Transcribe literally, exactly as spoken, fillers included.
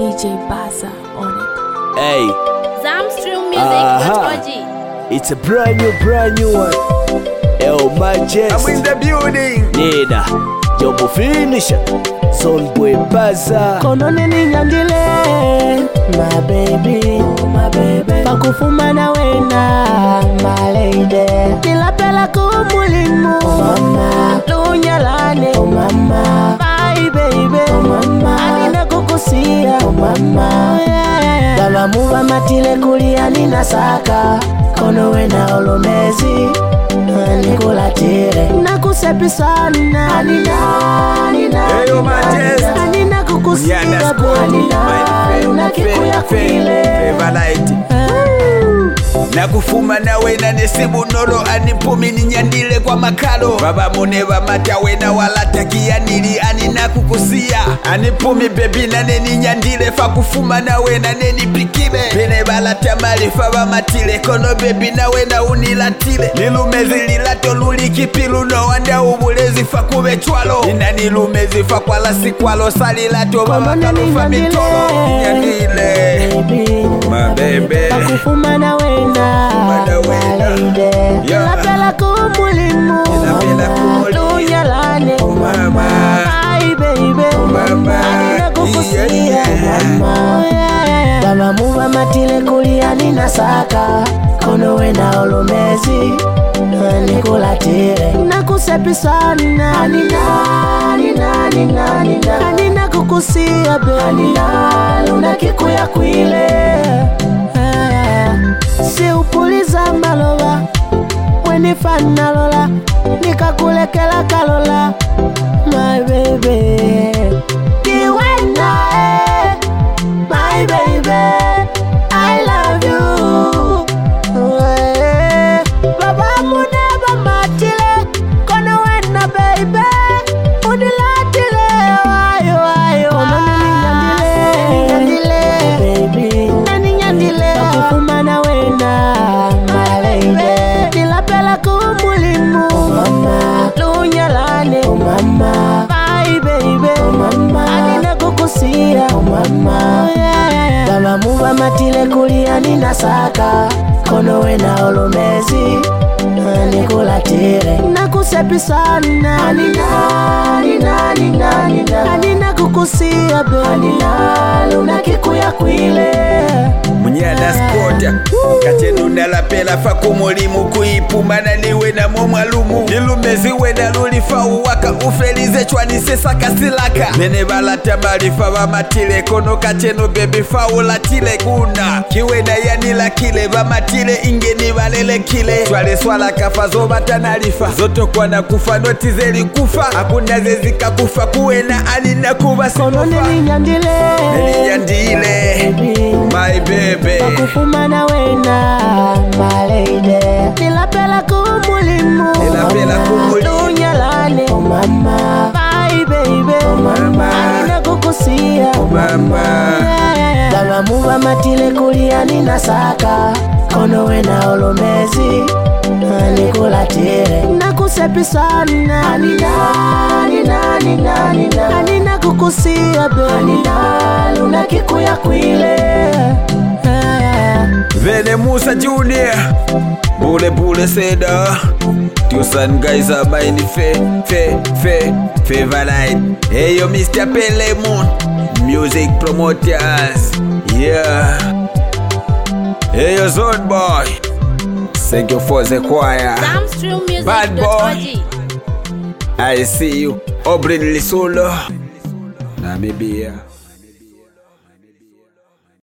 D J Baza on it. Hey, Zamstream Music, uh-huh. O G. It's a brand new, brand new one. El Majestic. I'm in the building. Nina, yo mo finisher. Son boy Baza. Kono nini nyandile, my baby, my baby. Pakufuma na wena, my lady. Nilapela kumulimu, oh mama. Lunyalane, oh mama. Bye baby, oh mama. Anina kukusia, oh mama. Baba muwa matile kulia nina saka. Kono wena olomezi, nikulatire. Nakusepi sana, anina, anina. Hey, yo, Majestic. Anina kukusia, anina, nakikuya kwile. Favorite. Nakufuma nawe na nesibu noro anipumi ninyandile kwa makalo. Baba muneva matawe na wala takia nili anina kukusia. Anipumi baby na neni nyandile fa kufuma nawe na neni pikile. Pene bala tamali fa ba matile kono baby nawe na unilatile. Nilumezi lilato lulikipilu no wanda ubulezi fa kube chwalo. Nina nilumezi fa kwa la sikwalo salilato baba kalufa mitolo. Nyandile my baby. Pakufuma na wena, malede. Nilapela kumulimu, lunyalane, oh mama. Ay baby, oh mama. Anina kukusia, mama. Baba muwa matile kulia nina saka. Kono wena olomezi, nikulatire. Nakusepi sana, anina, anina, anina, anina. Anina kukusia, baby. Anina, luna kikuya kwile. Si upuliza malola, wenifana lola, nikakulekela kalola, my baby. Kiwena eh, my baby, I love you. Eh, baba muneba matile, kono wena baby, unilatile, ayo ayo. Kono nini nyandile, baby, nani nyandile. Pakufuma na wena, malede. Nilapela kumulimu, oh mama. Lunyalane, oh mama. Bye baby, oh mama. Anina kukusia, oh mama. Baba muwa matile kulia nina saka. Kono wena olomezi, nikulatire. Nakusepi sana, anina, anina, anina, anina. Anina kukusia, baby. Anina, luna kikuya kwile. Munyana skota Kachenu nalapela fa kumulimu kuipuma na niwe na mwalumu. Nilumezi wena lulifa uwaka ufelize chwanise saka silaka. Nene bala tambali fa wa matile kono kachenu baby fa ulatile kuna. Kiwena yanila kile ba matile ingeni balele kile. Chwale swala kafa zobata nalifa. Zoto kwa na kufa notizeli kufa. Hakuna zezika kufa kuwena alina kuba sinofa. Kono nini nyandile, nini nyandile, my baby. Pakufuma na wena, malede. Nilapela kumulimu, Nilapela kumulimu. lunyalane, oh mama. Bye baby, oh mama. Anina kukusia, oh mama. Baba muwa matile kulia nina saka. Kono wena olomezi, nikulatire. Nakusepi sana, anina, anina, anina, anina. Anina kukusia, baby. Anina, luna kikuya kwile. Vene Musa Junior Bule Bule Seda. Two son guys are buying the fe, fe, fe, favorite. Hey yo Mister Pelemon, music promoters. Yeah. Hey yo Zone Boy. Thank you for the choir. Zamstream Music, Bad O boy. G. I see you. Obrin Lisolo. Namibia.